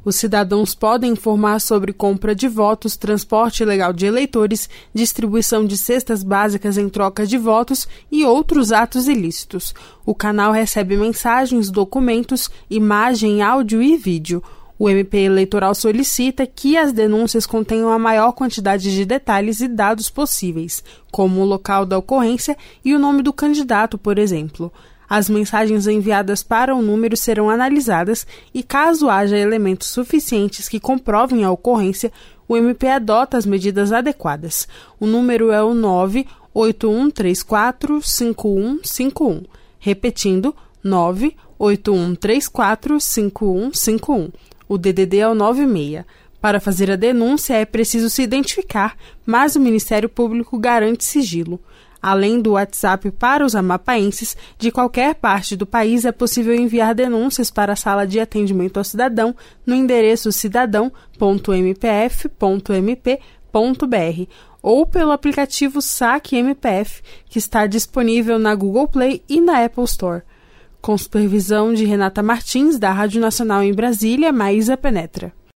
Os cidadãos podem informar sobre compra de votos, transporte ilegal de eleitores, distribuição de cestas básicas em troca de votos e outros atos ilícitos. O canal recebe mensagens, documentos, imagem, áudio e vídeo. O MP eleitoral solicita que as denúncias contenham a maior quantidade de detalhes e dados possíveis, como o local da ocorrência e o nome do candidato, por exemplo. As mensagens enviadas para o número serão analisadas e, caso haja elementos suficientes que comprovem a ocorrência, o MP adota as medidas adequadas. O número é o 981345151. Repetindo, 981345151. O DDD é o 96. Para fazer a denúncia é preciso se identificar, mas o Ministério Público garante sigilo. Além do WhatsApp para os amapaenses, de qualquer parte do país é possível enviar denúncias para a Sala de Atendimento ao Cidadão no endereço cidadão.mpf.mp.br ou pelo aplicativo Saque MPF, que está disponível na Google Play e na Apple Store. Com supervisão de Renata Martins, da Rádio Nacional em Brasília, Maísa Penetra.